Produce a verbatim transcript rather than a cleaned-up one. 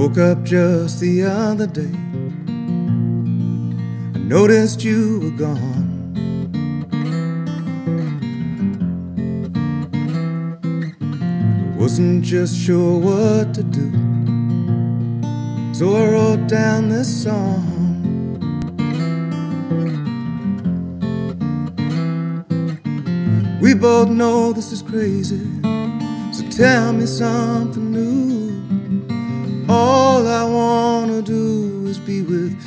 woke up just the other day. I noticed you were gone. I wasn't just sure what to do, so I wrote down this song. We both know this is crazy, so tell me something new. All I wanna do is be with